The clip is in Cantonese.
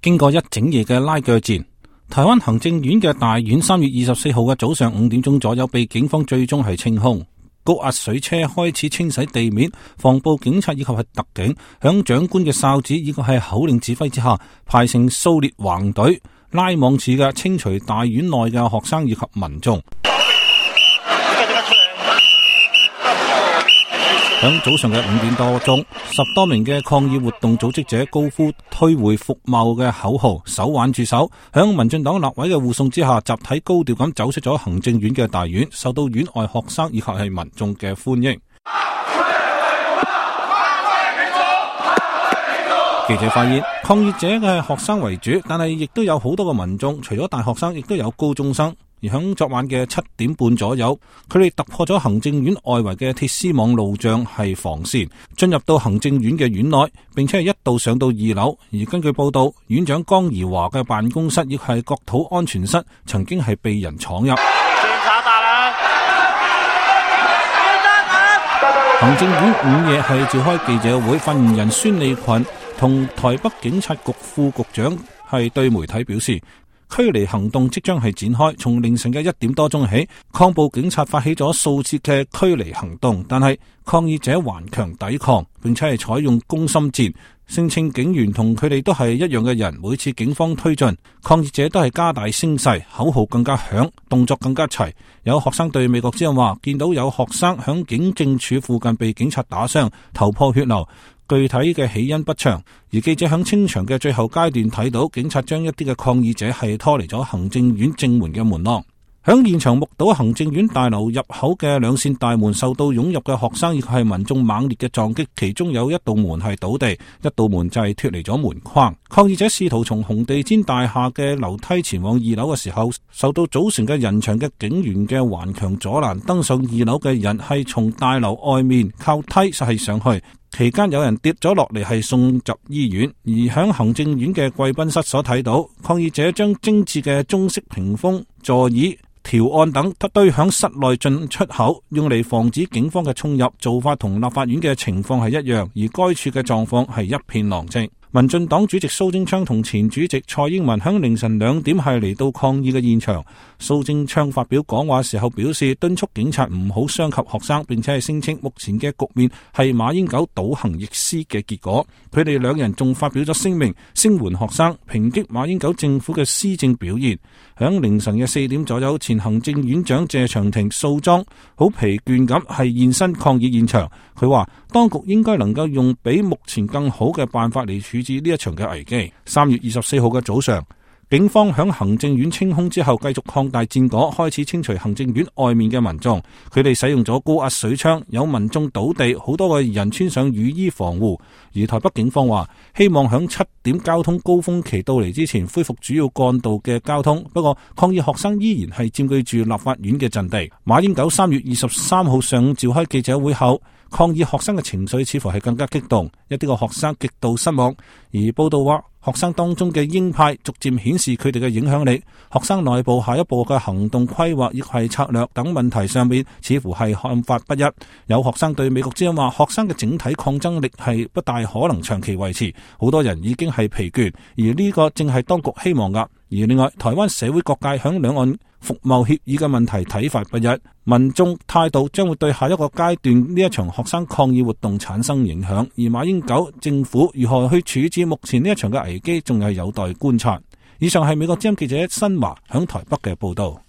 經過一整夜嘅拉鋸戰，台灣行政院嘅大院3月24號嘅早上5點鐘左右被警方最終係清空，高壓水車開始清洗地面，防暴警察以及係特警響長官嘅哨子以及係口令指揮之下，排成數列橫隊拉網似嘅清除大院內嘅學生以及民眾。響早上嘅5點多鐘，10多名嘅抗議活動組織者高呼退回服貿嘅口號，手挽住手，響民進黨立委嘅護送之下，集體高調咁走出咗行政院嘅大院，受到院外學生以及係民眾嘅歡迎。記者發現，抗議者嘅學生為主，但係亦都有好多個民眾，除咗大學生，亦都有高中生。而響昨晚嘅7點半左右，佢哋突破咗行政院外圍嘅鐵絲網路障係防線，進入到行政院嘅院內，並且係一度上到2樓。而根據報道，院長江宜樺嘅辦公室亦係國土安全室，曾經係被人闖入。行政院午夜係召開記者會，發言人孫利群同台北警察局副局長係對媒體表示，驅離行動即將係展開，從凌晨嘅1點多鐘起，抗暴警察發起咗數次嘅驅離行動，但係抗議者頑強抵抗，並且係採用攻心戰，聲稱警員同佢哋都係一樣嘅人。每次警方推進，抗議者都係加大聲勢，口號更加響，動作更加齊。有學生對美國之音話，見到有學生響警政署附近被警察打傷，頭破血流。具體嘅起因不詳，而記者響清場嘅最後階段睇到，警察將一啲嘅抗議者係拖離咗行政院正門嘅門廊。響現場目睹行政院大樓入口嘅2扇大門受到湧入嘅學生以及係民眾猛烈嘅撞擊，其中有一道門係倒地，一道門就係脫離咗門框。抗議者試圖從紅地毯大廈嘅樓梯前往2樓嘅時候，受到組成嘅人牆嘅警員嘅頑強阻攔。登上2樓嘅人係從大樓外面靠梯係上去，期間有人跌咗落嚟係送入醫院。而響行政院嘅貴賓室所睇到，抗議者將精緻嘅中式屏風、座椅、條案等堆響室內進出口，用嚟防止警方嘅衝入。做法同立法院嘅情況係一樣，而該處嘅狀況係一片狼藉。民進黨主席蘇貞昌同前主席蔡英文響凌晨2點係嚟到抗議嘅現場。蘇貞昌發表講話時候表示，敦促警察唔好傷及學生，並且係聲稱目前嘅局面係馬英九倒行逆施嘅結果。佢哋2人仲發表咗聲明，聲援學生，抨擊馬英九政府嘅施政表現。響凌晨嘅4點左右，前行政院長謝長廷素裝好疲倦咁係現身抗議現場。佢話當局應該能夠用比目前更好嘅辦法嚟處置呢一場嘅危機。3月24號嘅早上，警方響行政院清空之後，繼續擴大戰果，開始清除行政院外面嘅民眾。佢哋使用咗高壓水槍，有民眾倒地，好多個人穿上雨衣防護。而台北警方話，希望響7點交通高峰期到嚟之前恢復主要幹道嘅交通。不過抗議學生依然係佔據住立法院嘅陣地。馬英九3月23號上午召開記者會後，抗議學生嘅情緒似乎係更加激動，一啲個學生極度失望。而報道話，學生當中嘅鷹派逐漸顯示佢哋嘅影響力，學生內部下一步嘅行動規劃亦係策略等問題上面似乎係看法不一。有學生對美國之音話，學生嘅整體抗爭力係不大可能長期維持，好多人已經係疲倦，而呢個正係當局希望噶。而另外，台灣社會各界響兩岸服貿協議嘅問題睇法不一，民眾態度將會對下一個階段呢一場學生抗議活動產生影響。而馬英九政府如何去處置目前呢一場嘅危機，仲係有待觀察。以上係美國之音記者新華響台北嘅報道。